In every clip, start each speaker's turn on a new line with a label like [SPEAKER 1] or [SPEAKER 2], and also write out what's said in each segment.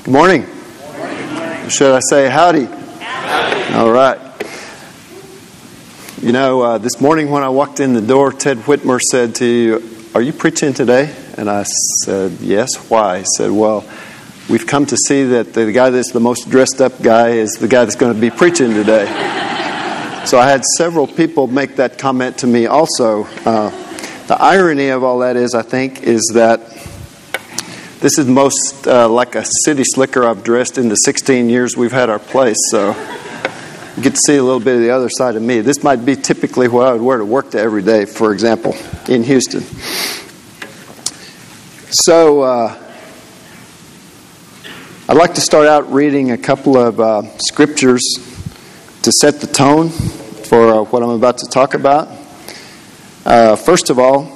[SPEAKER 1] Good morning. Should I say howdy? Howdy. All right. You know, this morning when I walked in the door, Ted Whitmer said to you, "Are you preaching today?" And I said, "Yes." Why? He said, "Well, we've come to see that the guy that's the most dressed up guy is the guy that's going to be preaching today." So I had several people make that comment to me also. The irony of all that is, I think, is that this is most like a city slicker I've dressed in the 16 years we've had our place. So you get to see a little bit of the other side of me. This might be typically what I would wear to work every day, for example, in Houston. So I'd like to start out reading a couple of scriptures to set the tone for what I'm about to talk about. First of all,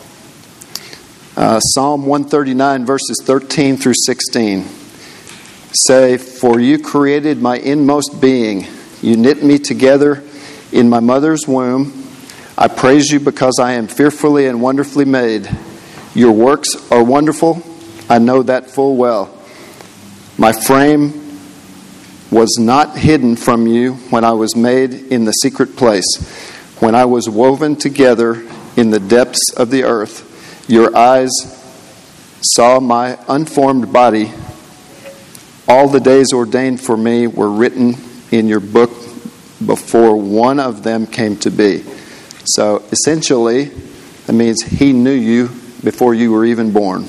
[SPEAKER 1] Psalm 139 verses 13 through 16 say, "For you created my inmost being. You knit me together in my mother's womb. I praise you because I am fearfully and wonderfully made. Your works are wonderful. I know that full well. My frame was not hidden from you when I was made in the secret place. When I was woven together in the depths of the earth, your eyes saw my unformed body. All the days ordained for me were written in your book before one of them came to be." So essentially, that means he knew you before you were even born.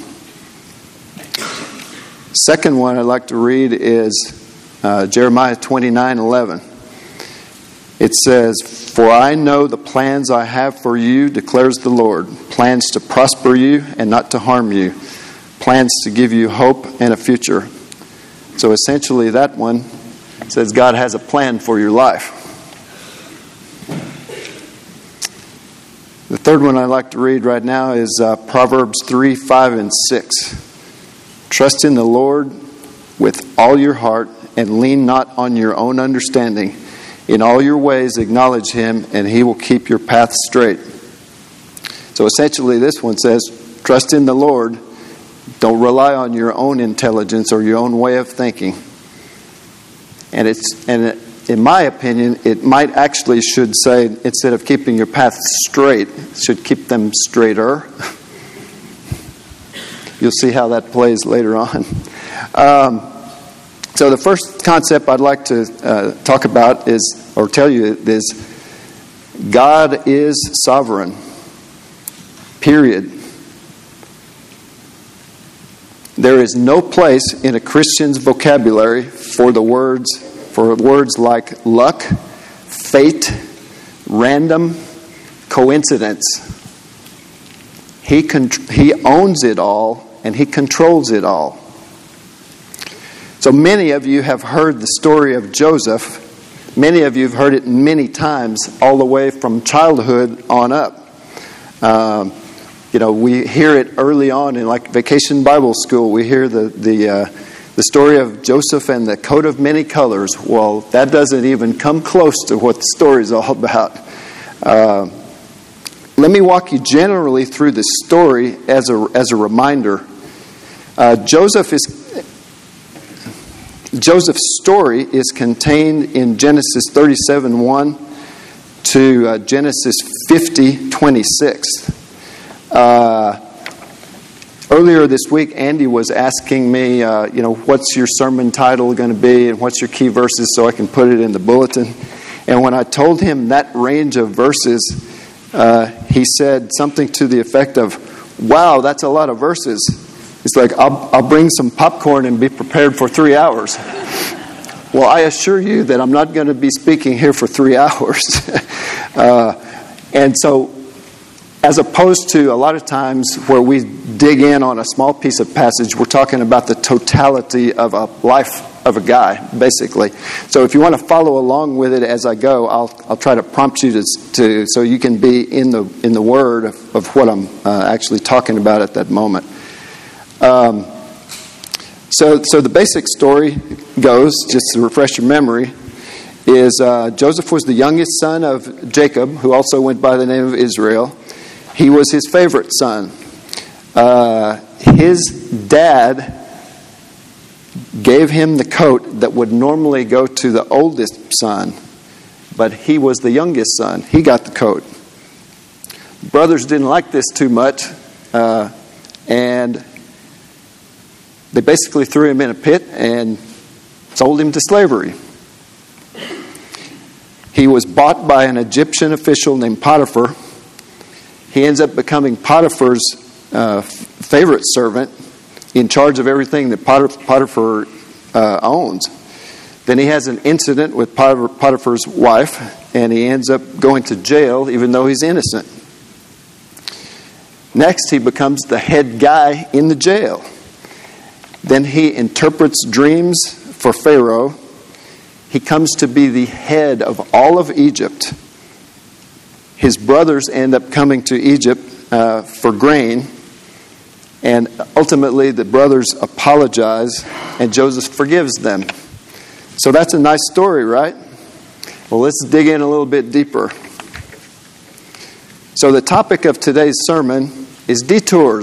[SPEAKER 1] Second one I'd like to read is Jeremiah 29:11. It says, "For I know the plans I have for you, declares the Lord, plans to prosper you and not to harm you, plans to give you hope and a future." So essentially that one says God has a plan for your life. The third one I'd like to read right now is Proverbs 3, 5, and 6. "Trust in the Lord with all your heart and lean not on your own understanding. In all your ways acknowledge him, and he will keep your path straight." So essentially this one says, trust in the Lord. Don't rely on your own intelligence or your own way of thinking. And in my opinion, it might actually should say, instead of keeping your path straight, it should keep them straighter. You'll see how that plays later on. So the first concept I'd like to talk about is, or tell you, is God is sovereign. Period. There is no place in a Christian's vocabulary for words like luck, fate, random, coincidence. He owns it all and he controls it all. So many of you have heard the story of Joseph. Many of you have heard it many times, all the way from childhood on up. We hear it early on in like Vacation Bible School. We hear the story of Joseph and the coat of many colors. Well, that doesn't even come close to what the story is all about. Let me walk you generally through the story as a reminder. Joseph's story is contained in Genesis 37:1 to Genesis 50:26. Earlier this week, Andy was asking me, what's your sermon title going to be and what's your key verses so I can put it in the bulletin. And when I told him that range of verses, he said something to the effect of, "Wow, that's a lot of verses." It's like, I'll bring some popcorn and be prepared for 3 hours. Well, I assure you that I'm not going to be speaking here for 3 hours. And so, as opposed to a lot of times where we dig in on a small piece of passage, we're talking about the totality of a life of a guy, basically. So if you want to follow along with it as I go, I'll try to prompt you to so you can be in the word of what I'm actually talking about at that moment. So the basic story goes, just to refresh your memory, is Joseph was the youngest son of Jacob, who also went by the name of Israel. He was his favorite son. His dad gave him the coat that would normally go to the oldest son, but he was the youngest son. He got the coat. Brothers didn't like this too much, and they basically threw him in a pit and sold him to slavery. He was bought by an Egyptian official named Potiphar. He ends up becoming Potiphar's favorite servant, in charge of everything that Potiphar owns. Then he has an incident with Potiphar's wife, and he ends up going to jail even though he's innocent. Next, he becomes the head guy in the jail. Then he interprets dreams for Pharaoh. He comes to be the head of all of Egypt. His brothers end up coming to Egypt for grain. And ultimately, the brothers apologize, and Joseph forgives them. So that's a nice story, right? Well, let's dig in a little bit deeper. So the topic of today's sermon is detours.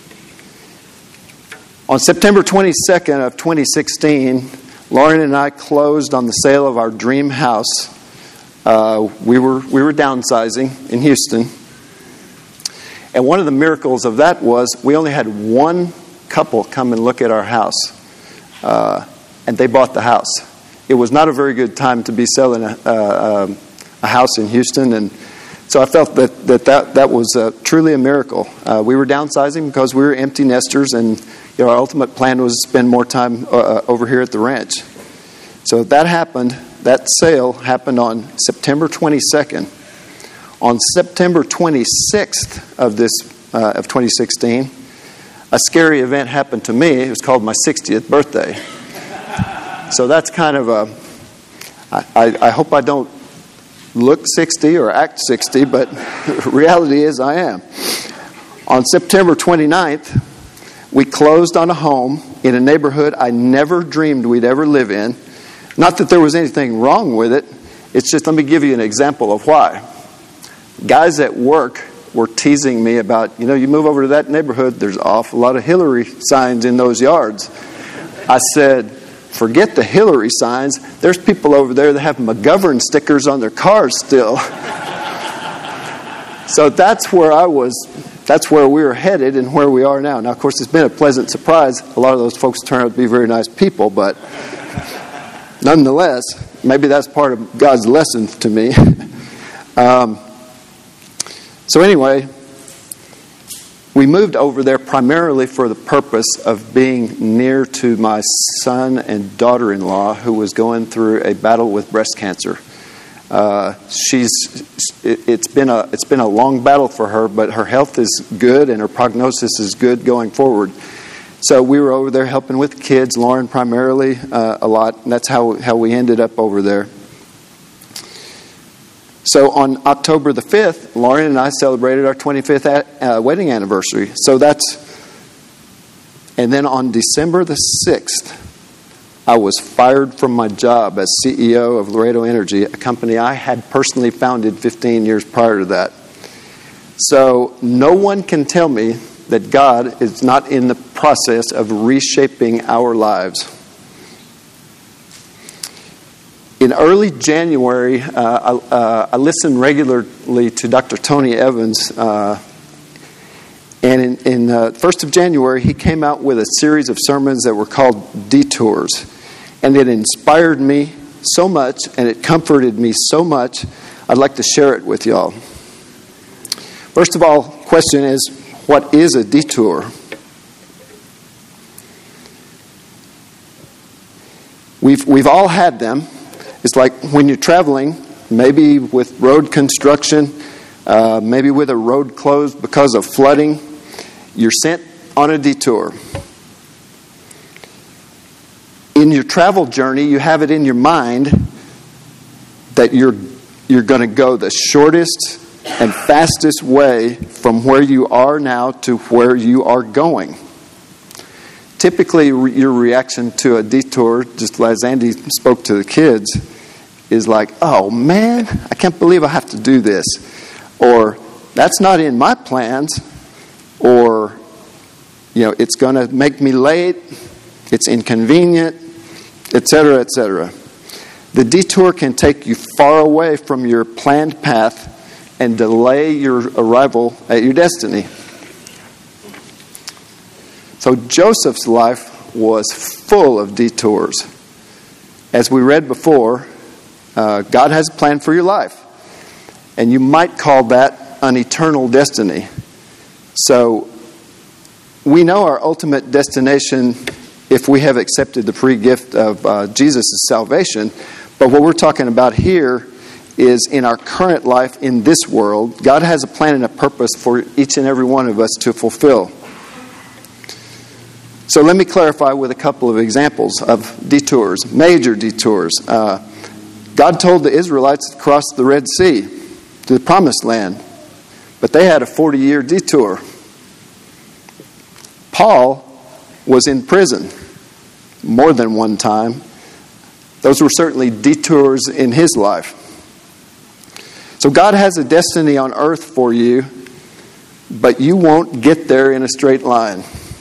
[SPEAKER 1] On September 22nd of 2016, Lauren and I closed on the sale of our dream house. We were downsizing in Houston. And one of the miracles of that was we only had one couple come and look at our house. And they bought the house. It was not a very good time to be selling a house in Houston. And so I felt that was truly a miracle. We were downsizing because we were empty nesters. And our ultimate plan was to spend more time over here at the ranch. So that happened. That sale happened on September 22nd. On September 26th of 2016, a scary event happened to me. It was called my 60th birthday. So that's kind of I hope I don't look 60 or act 60, but the reality is I am. On September 29th, we closed on a home in a neighborhood I never dreamed we'd ever live in. Not that there was anything wrong with it. It's just, let me give you an example of why. Guys at work were teasing me about, you move over to that neighborhood, there's an awful lot of Hillary signs in those yards. I said, forget the Hillary signs. There's people over there that have McGovern stickers on their cars still. So that's where I was. That's where we were headed and where we are now. Now, of course, it's been a pleasant surprise. A lot of those folks turn out to be very nice people, but nonetheless, maybe that's part of God's lesson to me. So anyway, we moved over there primarily for the purpose of being near to my son and daughter-in-law who was going through a battle with breast cancer. It's been a long battle for her, but her health is good and her prognosis is good going forward. So we were over there helping with the kids, Lauren primarily a lot, and that's how we ended up over there. So on October the 5th, Lauren and I celebrated our 25th wedding anniversary. And then on December the 6th, I was fired from my job as CEO of Laredo Energy, a company I had personally founded 15 years prior to that. So no one can tell me that God is not in the process of reshaping our lives. In early January, I listened regularly to Dr. Tony Evans, and in 1st of January, he came out with a series of sermons that were called Detours, and it inspired me so much, and it comforted me so much, I'd like to share it with y'all. First of all, question is, what is a detour? We've all had them. It's like when you're traveling, maybe with road construction, maybe with a road closed because of flooding, you're sent on a detour. In your travel journey, you have it in your mind that you're going to go the shortest and fastest way from where you are now to where you are going. Typically, your reaction to a detour, just as Andy spoke to the kids, is like, oh man, I can't believe I have to do this. Or, that's not in my plans. Or, it's going to make me late. It's inconvenient. etc., etc. The detour can take you far away from your planned path and delay your arrival at your destiny. So Joseph's life was full of detours. As we read before, God has a plan for your life. And you might call that an eternal destiny. So we know our ultimate destination if we have accepted the free gift of Jesus' salvation. But what we're talking about here is in our current life in this world, God has a plan and a purpose for each and every one of us to fulfill. So let me clarify with a couple of examples of detours, major detours. God told the Israelites to cross the Red Sea to the Promised Land, but they had a 40-year detour. Paul was in prison more than one time. Those were certainly detours in his life. So God has a destiny on earth for you, but you won't get there in a straight line.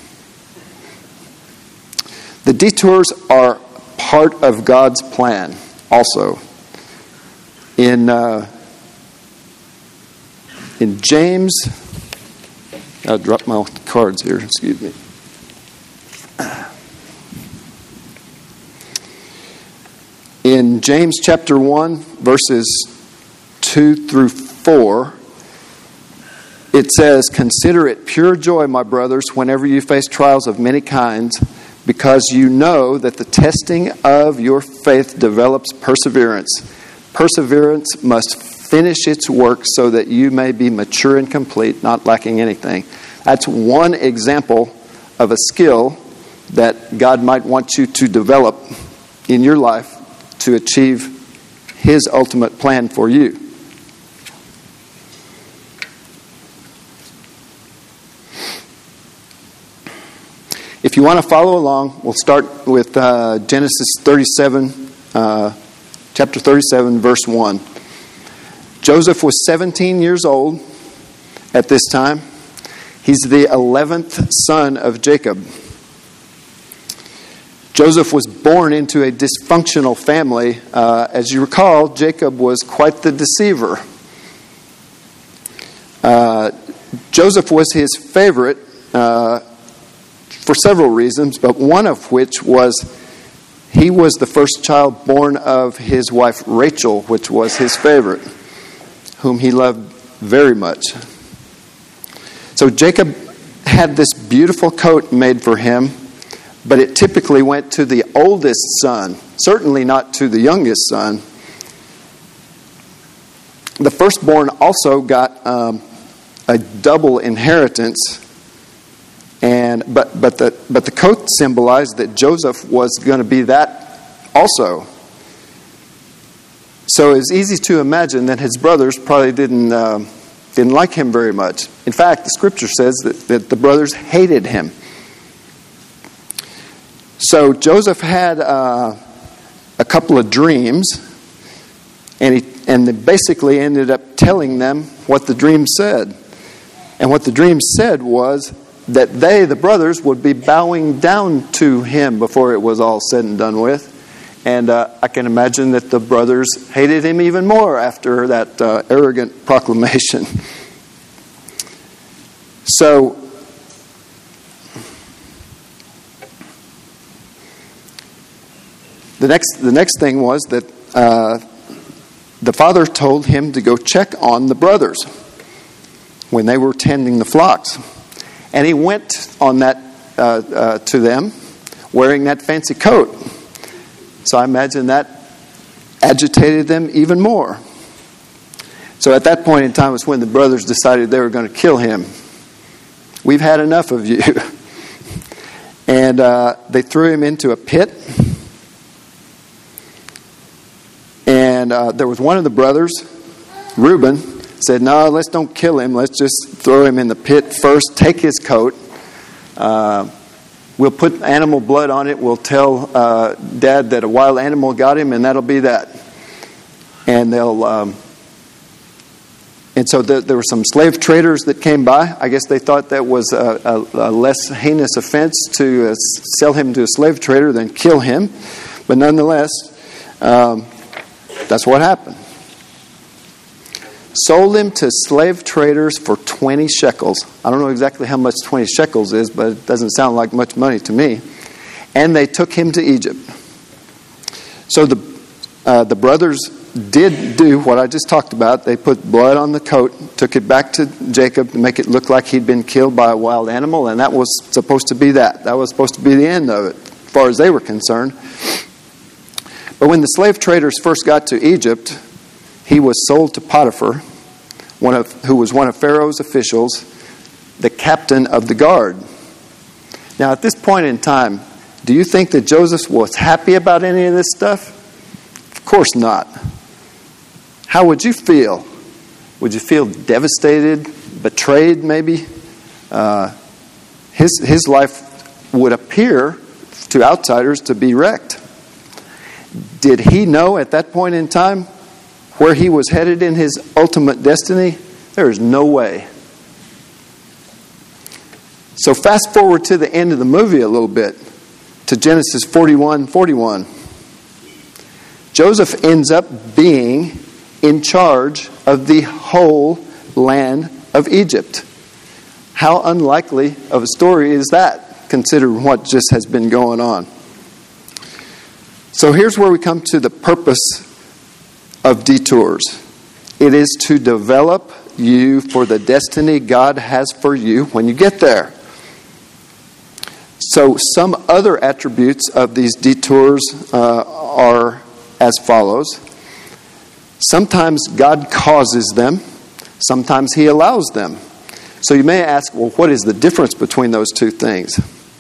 [SPEAKER 1] The detours are part of God's plan also. In James, I dropped my cards here, excuse me. In James chapter 1, verses 2 through 4, it says, "Consider it pure joy, my brothers, whenever you face trials of many kinds, because you know that the testing of your faith develops perseverance. Perseverance must finish its work so that you may be mature and complete, not lacking anything." That's one example of a skill that God might want you to develop in your life to achieve His ultimate plan for you. If you want to follow along, we'll start with Genesis 37, chapter 37, verse 1. Joseph was 17 years old at this time. He's the 11th son of Jacob. Joseph was born into a dysfunctional family. As you recall, Jacob was quite the deceiver. Joseph was his favorite for several reasons, but one of which was he was the first child born of his wife Rachel, which was his favorite, whom he loved very much. So Jacob had this beautiful coat made for him, but it typically went to the oldest son, certainly not to the youngest son. The firstborn also got a double inheritance, but the coat symbolized that Joseph was going to be that also. So it's easy to imagine that his brothers probably didn't like him very much. In fact, the scripture says that the brothers hated him. So Joseph had a couple of dreams, and they basically ended up telling them what the dream said. And what the dream said was that they, the brothers, would be bowing down to him before it was all said and done with. And I can imagine that the brothers hated him even more after that arrogant proclamation. So the next thing was that the father told him to go check on the brothers when they were tending the flocks. And he went on that to them wearing that fancy coat. So I imagine that agitated them even more. So at that point in time was when the brothers decided they were going to kill him. "We've had enough of you." And they threw him into a pit. And there was one of the brothers, Reuben, said, "No, let's don't kill him. Let's just throw him in the pit first. Take his coat. We'll put animal blood on it. We'll tell Dad that a wild animal got him, and that'll be that." And so there were some slave traders that came by. I guess they thought that was a less heinous offense to sell him to a slave trader than kill him. But nonetheless, that's what happened. Sold him to slave traders for 20 shekels. I don't know exactly how much 20 shekels is, but it doesn't sound like much money to me. And they took him to Egypt. So the brothers did do what I just talked about. They put blood on the coat, took it back to Jacob to make it look like he'd been killed by a wild animal, and that was supposed to be that. That was supposed to be the end of it, as far as they were concerned. But when the slave traders first got to Egypt, he was sold to Potiphar, who was one of Pharaoh's officials, the captain of the guard. Now, at this point in time, do you think that Joseph was happy about any of this stuff? Of course not. How would you feel? Would you feel devastated, betrayed maybe? His life would appear to outsiders to be wrecked. Did he know at that point in time where he was headed in his ultimate destiny? There is no way. So fast forward to the end of the movie a little bit, to Genesis 41:41. Joseph ends up being in charge of the whole land of Egypt. How unlikely of a story is that, considering what just has been going on? So here's where we come to the purpose of detours. It is to develop you for the destiny God has for you when you get there. So some other attributes of these detours are as follows. Sometimes God causes them. Sometimes He allows them. So you may ask, well, what is the difference between those two things?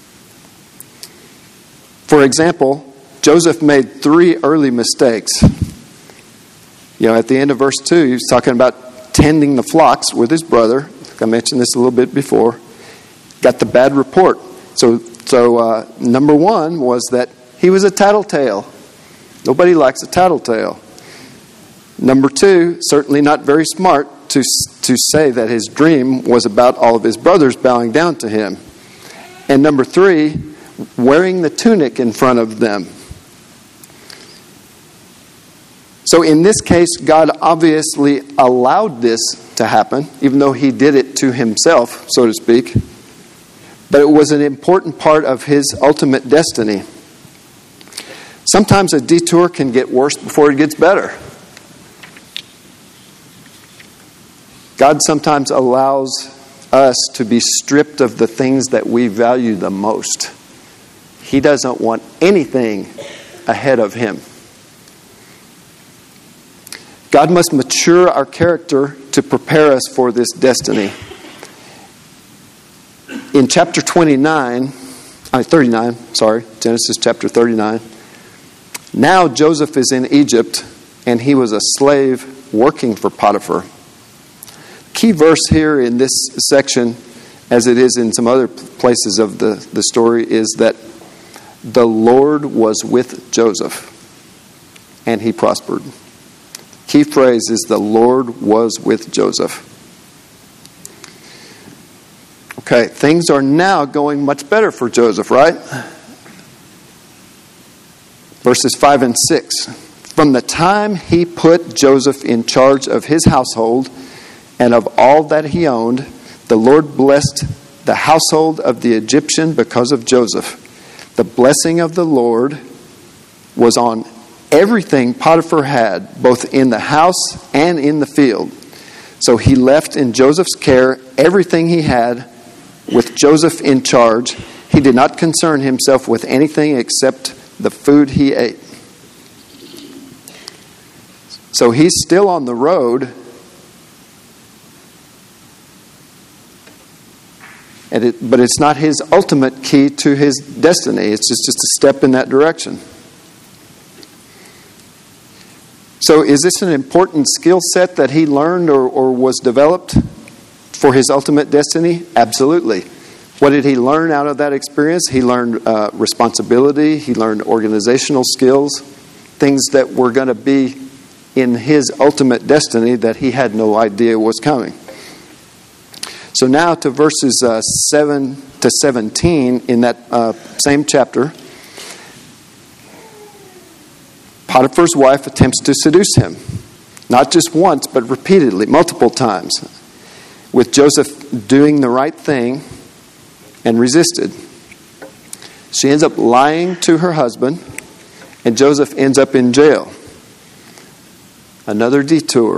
[SPEAKER 1] For example, Joseph made 3 early mistakes. At the end of verse 2, he's talking about tending the flocks with his brother. I mentioned this a little bit before. Got the bad report. So number 1 was that he was a tattletale. Nobody likes a tattletale. Number 2, certainly not very smart to say that his dream was about all of his brothers bowing down to him. And number 3, wearing the tunic in front of them. So in this case, God obviously allowed this to happen, even though He did it to Himself, so to speak. But it was an important part of His ultimate destiny. Sometimes a detour can get worse before it gets better. God sometimes allows us to be stripped of the things that we value the most. He doesn't want anything ahead of Him. God must mature our character to prepare us for this destiny. In chapter 39, Genesis chapter 39, now Joseph is in Egypt, and he was a slave working for Potiphar. Key verse here in this section, as it is in some other places of the story, is that the Lord was with Joseph, and he prospered. Key phrase is the Lord was with Joseph. Okay, things are now going much better for Joseph, right? Verses 5 and 6. From the time he put Joseph in charge of his household and of all that he owned, the Lord blessed the household of the Egyptian because of Joseph. The blessing of the Lord was on everything Potiphar had, both in the house and in the field. So he left in Joseph's care everything he had, with Joseph in charge. He did not concern himself with anything except the food he ate. So he's still on the road, but it's not his ultimate key to his destiny. It's just a step in that direction. So is this an important skill set that he learned or was developed for his ultimate destiny? Absolutely. What did he learn out of that experience? He learned responsibility. He learned organizational skills, things that were going to be in his ultimate destiny that he had no idea was coming. So now to verses 7 to 17 in that same chapter. Potiphar's wife attempts to seduce him, not just once, but repeatedly, multiple times, with Joseph doing the right thing and resisted. She ends up lying to her husband, and Joseph ends up in jail. Another detour.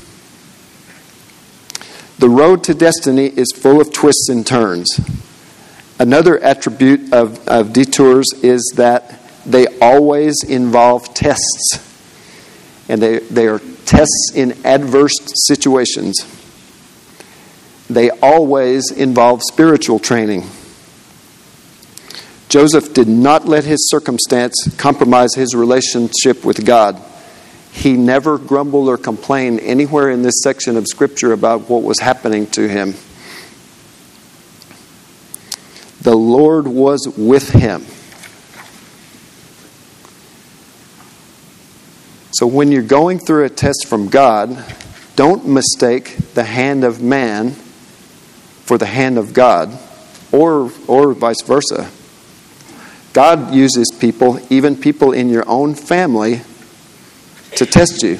[SPEAKER 1] The road to destiny is full of twists and turns. Another attribute of detours is that they always involve tests. And they are tests in adverse situations. They always involve spiritual training. Joseph did not let his circumstance compromise his relationship with God. He never grumbled or complained anywhere in this section of Scripture about what was happening to him. The Lord was with him. So when you're going through a test from God, don't mistake the hand of man for the hand of God, or vice versa. God uses people, even people in your own family, to test you.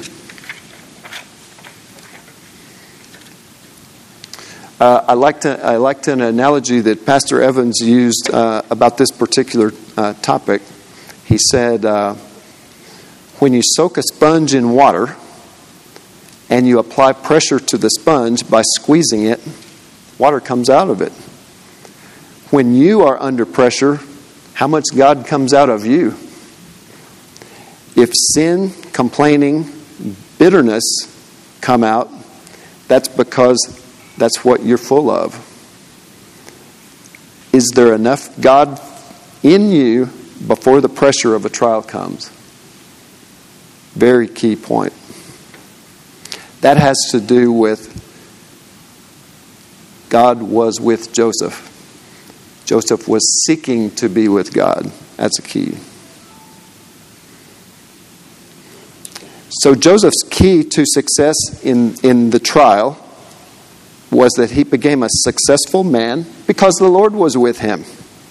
[SPEAKER 1] I liked an analogy that Pastor Evans used about this particular topic. He said, when you soak a sponge in water and you apply pressure to the sponge by squeezing it, water comes out of it. When you are under pressure, how much God comes out of you? If sin, complaining, bitterness come out, that's because that's what you're full of. Is there enough God in you before the pressure of a trial comes? Very key point. That has to do with God was with Joseph. Joseph was seeking to be with God. That's a key. So Joseph's key to success in the trial was that he became a successful man because the Lord was with him.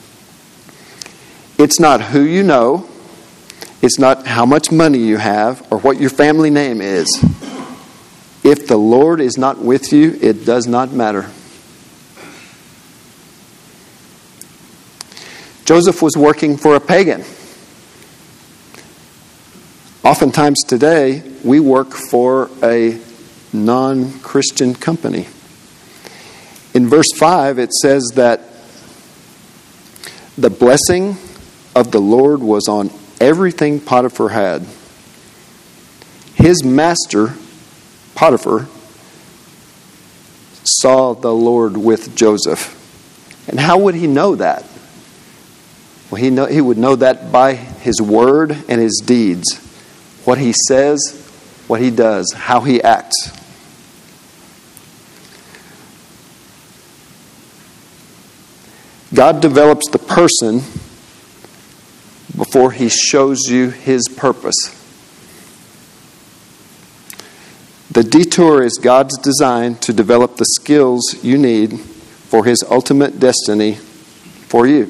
[SPEAKER 1] It's not who you know. It's not how much money you have or what your family name is. If the Lord is not with you, it does not matter. Joseph was working for a pagan. Oftentimes today, we work for a non-Christian company. In verse 5, it says that the blessing of the Lord was on everything Potiphar had. His master, Potiphar, saw the Lord with Joseph. And how would he know that? Well, he would know that by his word and his deeds. What he says, what he does, how he acts. God develops the person before he shows you his purpose. The detour is God's design to develop the skills you need for his ultimate destiny for you.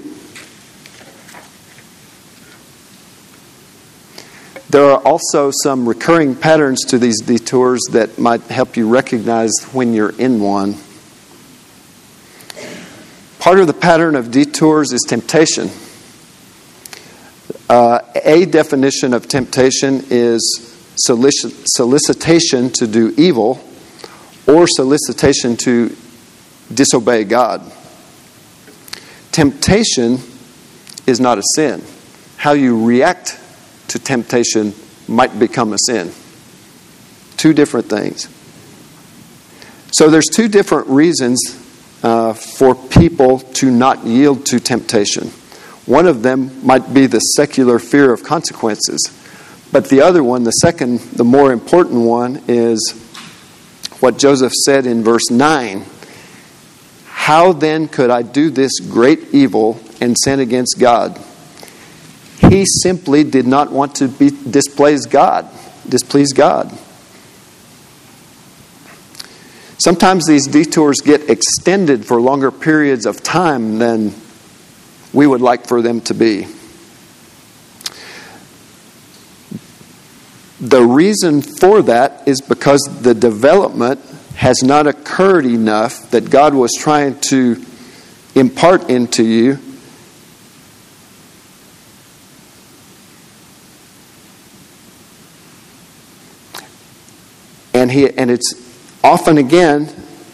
[SPEAKER 1] There are also some recurring patterns to these detours that might help you recognize when you're in one. Part of the pattern of detours is temptation. A definition of temptation is solicitation to do evil or solicitation to disobey God. Temptation is not a sin. How you react to temptation might become a sin. Two different things. So there's two different reasons for people to not yield to temptation. One of them might be the secular fear of consequences. But the other one, the second, the more important one, is what Joseph said in verse 9. How then could I do this great evil and sin against God? He simply did not want to displease God. Sometimes these detours get extended for longer periods of time than we would like for them to be. The reason for that is because the development has not occurred enough that God was trying to impart into you. And it's often again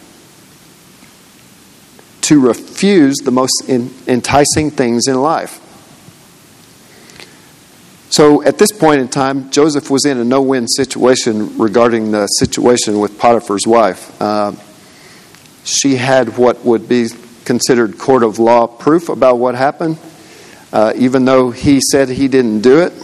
[SPEAKER 1] to refuse the most enticing things in life. So at this point in time, Joseph was in a no-win situation regarding the situation with Potiphar's wife. She had what would be considered court of law proof about what happened, even though he said he didn't do it.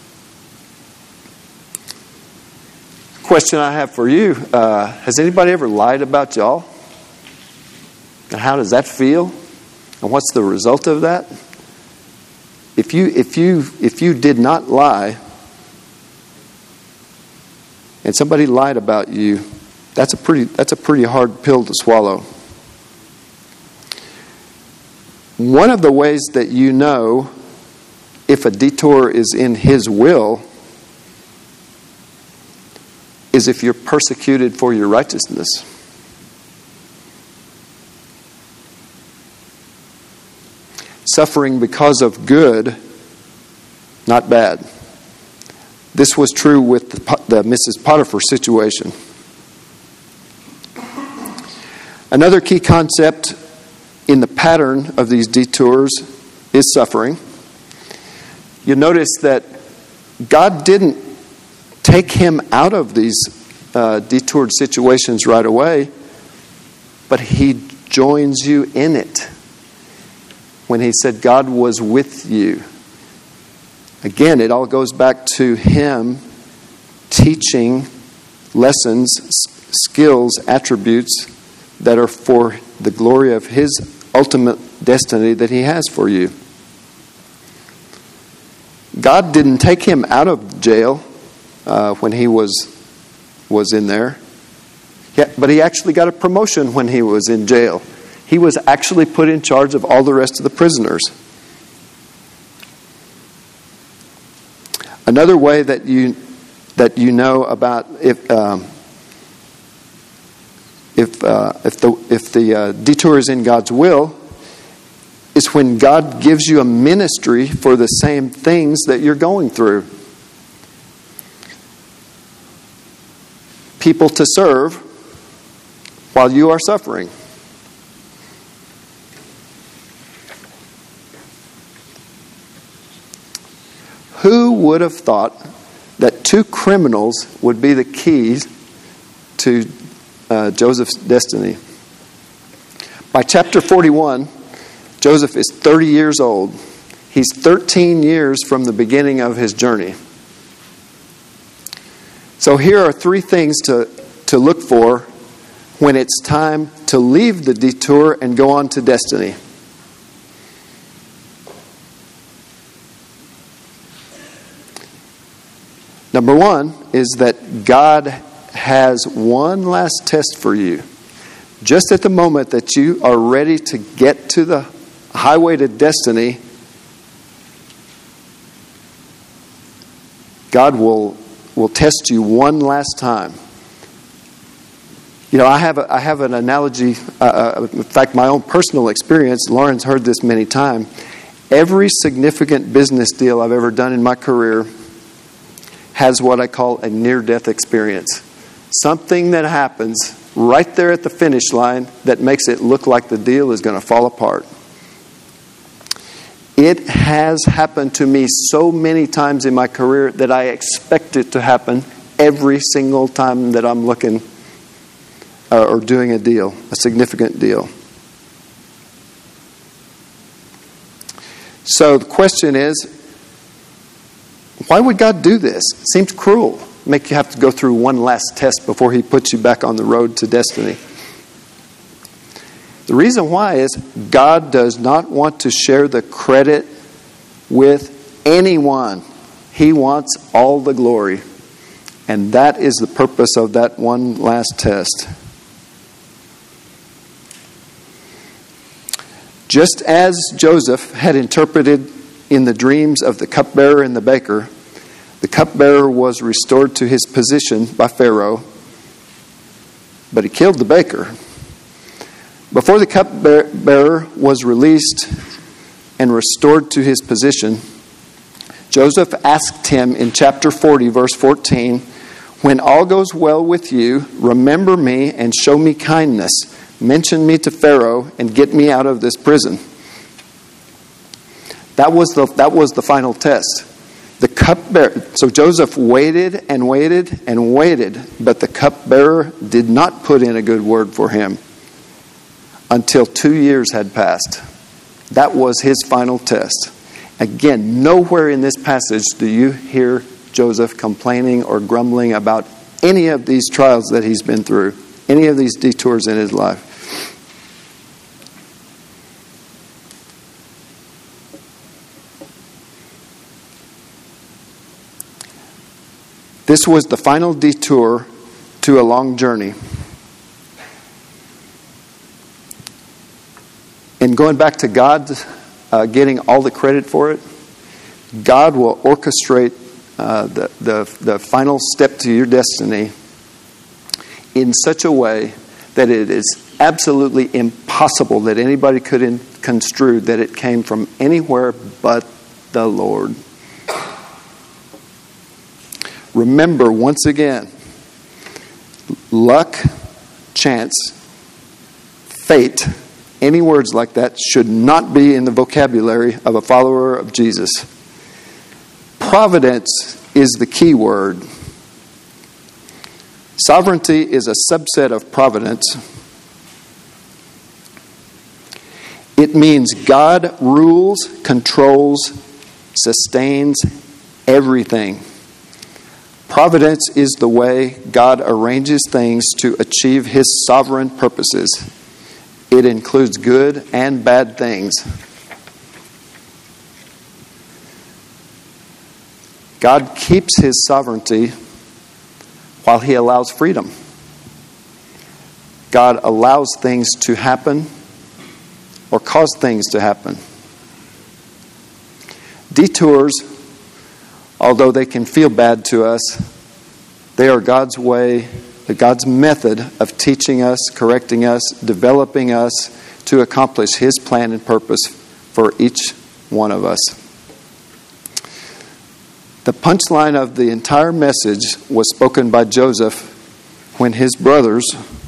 [SPEAKER 1] Question I have for you, has anybody ever lied about y'all? And how does that feel? And what's the result of that? If you did not lie, and somebody lied about you, that's a pretty hard pill to swallow. One of the ways that you know if a detour is in His will is if you're persecuted for your righteousness. Suffering because of good, not bad. This was true with the Mrs. Potiphar situation. Another key concept in the pattern of these detours is suffering. You notice that God didn't take him out of these detoured situations right away, but He joins you in it. When He said God was with you. Again, it all goes back to Him teaching lessons, skills, attributes that are for the glory of His ultimate destiny that He has for you. God didn't take him out of jail when he was in there. Yeah, but he actually got a promotion when he was in jail. He was actually put in charge of all the rest of the prisoners. Another way that you know about if the detour is in God's will is when God gives you a ministry for the same things that you're going through. People to serve while you are suffering. Who would have thought that two criminals would be the keys to Joseph's destiny? By chapter 41, Joseph is 30 years old. He's 13 years from the beginning of his journey. So here are three things to look for when it's time to leave the detour and go on to destiny. Number one is that God has one last test for you. Just at the moment that you are ready to get to the highway to destiny, God will test you one last time. You know, I have an analogy. In fact, my own personal experience. Lauren's heard this many times. Every significant business deal I've ever done in my career has what I call a near-death experience. Something that happens right there at the finish line that makes it look like the deal is going to fall apart. It has happened to me so many times in my career that I expect it to happen every single time that I'm looking or doing a deal, a significant deal. So the question is, why would God do this? It seems cruel. Make you have to go through one last test before He puts you back on the road to destiny. The reason why is God does not want to share the credit with anyone. He wants all the glory. And that is the purpose of that one last test. Just as Joseph had interpreted in the dreams of the cupbearer and the baker, The cupbearer was restored to his position by Pharaoh, but he killed the baker. Before the cupbearer was released and restored to his position, Joseph asked him in chapter 40, verse 14, "When all goes well with you, remember me and show me kindness. Mention me to Pharaoh and get me out of this prison." That was the final test. The cupbearer. So Joseph waited and waited and waited, but the cupbearer did not put in a good word for him until 2 years had passed. That was his final test. Again, nowhere in this passage do you hear Joseph complaining or grumbling about any of these trials that he's been through, any of these detours in his life. This was the final detour to a long journey. And going back to God getting all the credit for it, God will orchestrate the final step to your destiny in such a way that it is absolutely impossible that anybody could construe that it came from anywhere but the Lord. Remember, once again, luck, chance, fate, any words like that should not be in the vocabulary of a follower of Jesus. Providence is the key word. Sovereignty is a subset of providence. It means God rules, controls, sustains everything. Providence is the way God arranges things to achieve His sovereign purposes. It includes good and bad things. God keeps His sovereignty while He allows freedom. God allows things to happen or cause things to happen. Detours, although they can feel bad to us, they are God's way, God's method of teaching us, correcting us, developing us to accomplish His plan and purpose for each one of us. The punchline of the entire message was spoken by Joseph when his brothers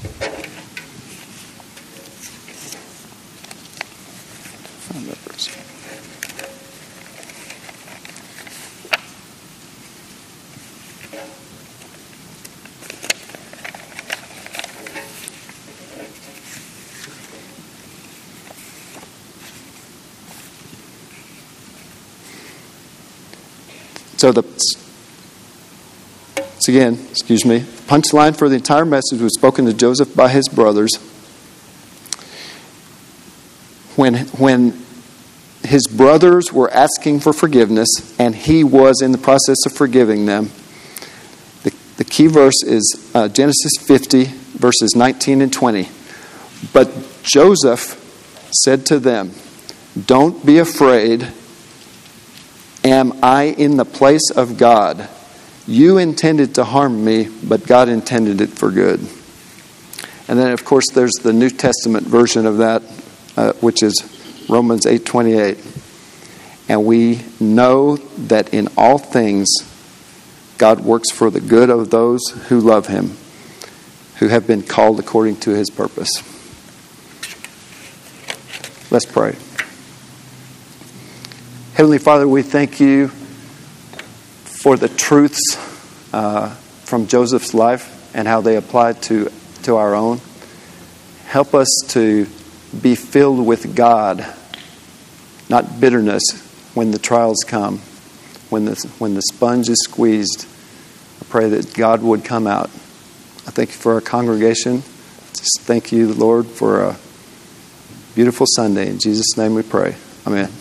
[SPEAKER 1] punchline for the entire message was spoken to Joseph by his brothers when his brothers were asking for forgiveness and he was in the process of forgiving them. The key verse is Genesis 50, verses 19 and 20. But Joseph said to them, "Don't be afraid. Am I in the place of God? You intended to harm me, but God intended it for good." And then, of course, there's the New Testament version of that, which is Romans 8:28. And we know that in all things, God works for the good of those who love Him, who have been called according to His purpose. Let's pray. Heavenly Father, we thank You for the truths from Joseph's life and how they apply to our own. Help us to be filled with God, not bitterness when the trials come, when the sponge is squeezed. I pray that God would come out. I thank You for our congregation. Just thank You, Lord, for a beautiful Sunday. In Jesus' name we pray. Amen.